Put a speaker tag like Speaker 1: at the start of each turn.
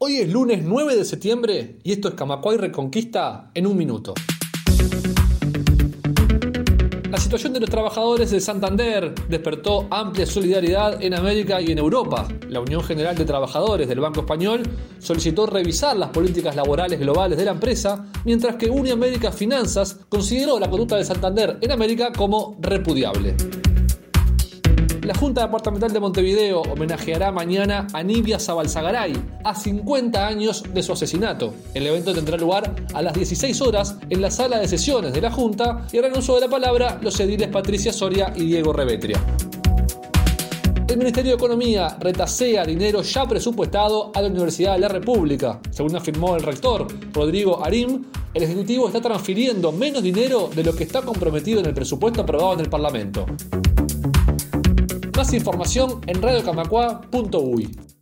Speaker 1: Hoy es lunes 9 de septiembre y esto es Camacuay Reconquista en un minuto. La situación de los trabajadores de Santander despertó amplia solidaridad en América y en Europa. La Unión General de Trabajadores del Banco Español solicitó revisar las políticas laborales globales de la empresa, mientras que Uniamérica Finanzas consideró la conducta de Santander en América como repudiable. La Junta Departamental de Montevideo homenajeará mañana a Nibia Zabalzagaray, a 50 años de su asesinato. El evento tendrá lugar a las 16 horas en la sala de sesiones de la Junta y harán uso de la palabra los ediles Patricia Soria y Diego Revetria. El Ministerio de Economía retasea dinero ya presupuestado a la Universidad de la República. Según afirmó el rector, Rodrigo Arim, el Ejecutivo está transfiriendo menos dinero de lo que está comprometido en el presupuesto aprobado en el Parlamento. Más información en radiocamacua.uy.